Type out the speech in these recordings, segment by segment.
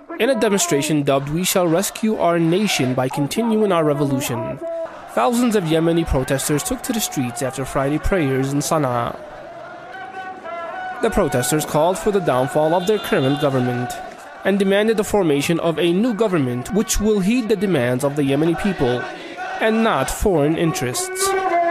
In a demonstration dubbed "We Shall Rescue Our Nation by Continuing Our Revolution," thousands of Yemeni protesters took to the streets after Friday prayers in Sana'a. The protesters called for the downfall of their current government and demanded the formation of a new government which will heed the demands of the Yemeni people and not foreign interests.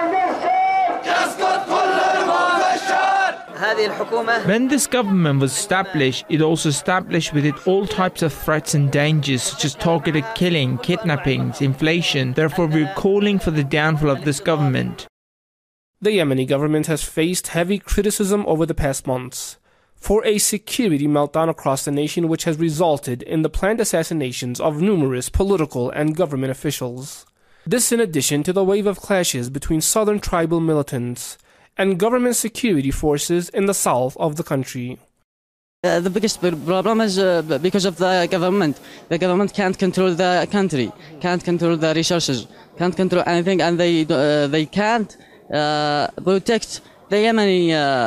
When this government was established, it also established with it all types of threats and dangers such as targeted killing, kidnappings, inflation. Therefore, we're calling for the downfall of this government. The Yemeni government has faced heavy criticism over the past months for a security meltdown across the nation which has resulted in the planned assassinations of numerous political and government officials. This in addition to the wave of clashes between southern tribal militants and government security forces in the south of the country. The biggest problem is because of the government. The government can't control the country, can't control the resources, can't control anything, and they can't protect the Yemeni,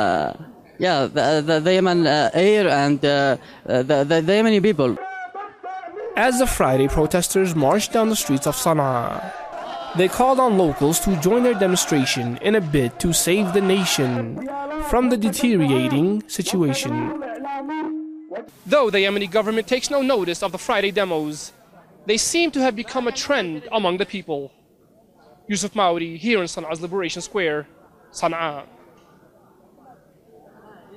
the Yemen air and the Yemeni people. As the Friday protesters marched down the streets of Sana'a, they called on locals to join their demonstration in a bid to save the nation from the deteriorating situation. Though the Yemeni government takes no notice of the Friday demos, they seem to have become a trend among the people. Yusuf Mauri here in Sana'a's Liberation Square, Sana'a.